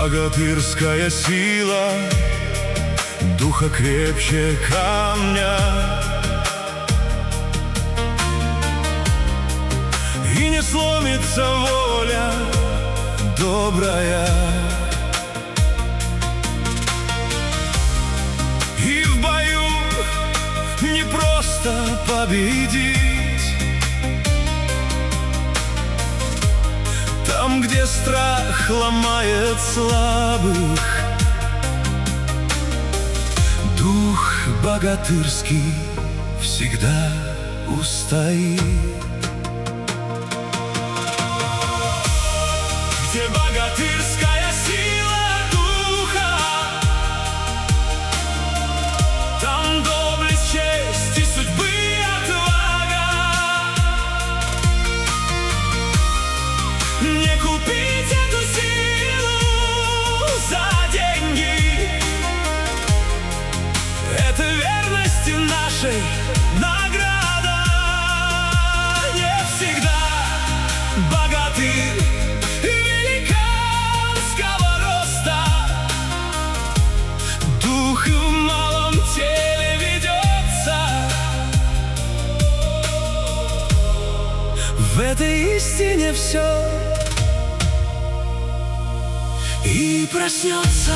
Богатырская сила духа крепче камня, и не сломится воля добрая. И в бою не просто победить. Там, где страх ломает слабых, дух богатырский всегда устоит. Где богатырская сила духа, там доблесть, честь и судьбы отвага. Не купить эту силу за деньги, это верности нашей награда. Не всегда богатырь великанского роста, дух и в малом теле ведется. В этой истине все и проснется.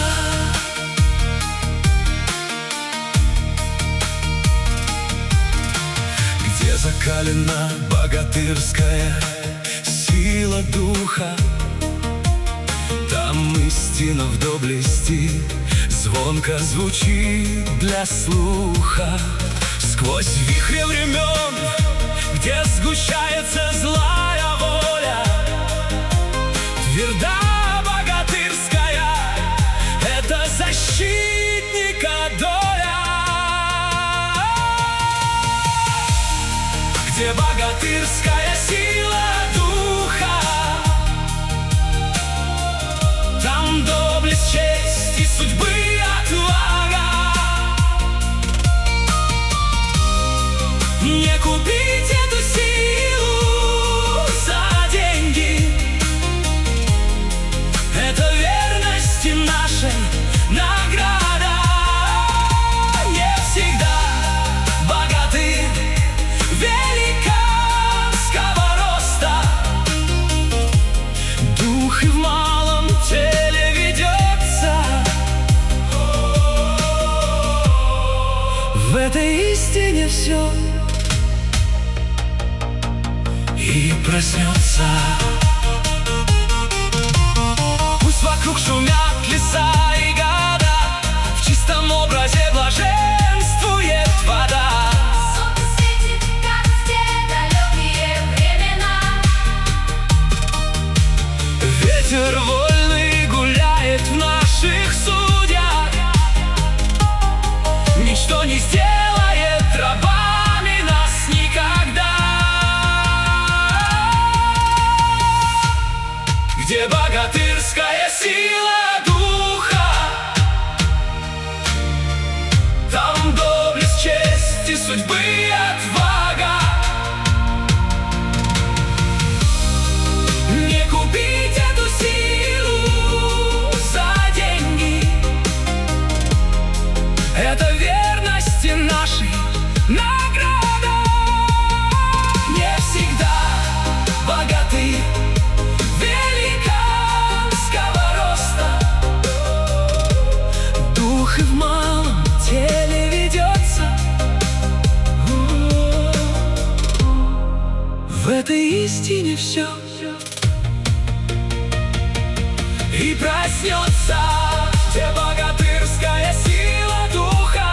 Где закалена богатырская сила духа, там истина в доблести звонко звучит для слуха. Сквозь вихри времен, где сгущается злая воля, тверда защитника доля. Где богатырская сила духа, там доблесть, честь и судьбы отвага. Не купить эту силу за деньги, это верности нашей награда. Не всегда богатырь великанского роста, дух и в малом теле ведется. В этой истине все и проснется. Пусть вокруг шумят леса и года, в чистом образе блаженствует вода. Солнце светит, как в те далекие времена. Ветер вольный гуляет в наших судьях, ничто не сделает рабами нас никогда. Где богатырская сила духа, там доблесть, честь и судьбы отвага. Не купить эту силу за деньги, это верности нашей награда. Не всегда богатырь великанского роста, дух и в малом теле ведется. В этой истине все и проснется. Где богатырская сила духа,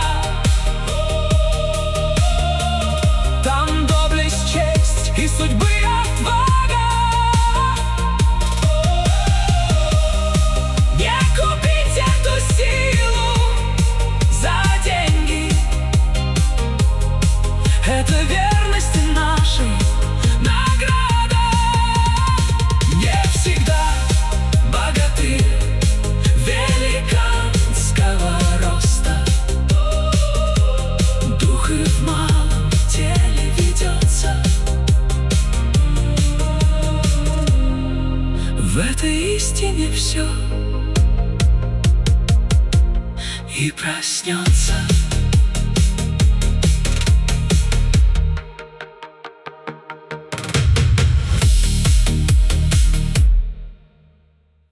там доблесть, честь и судьбы отвага. Не купить эту силу за деньги, это верности нашей награда. Не всегда богатырь великанского роста, дух и в малом теле ведется. В этой истине все и проснется.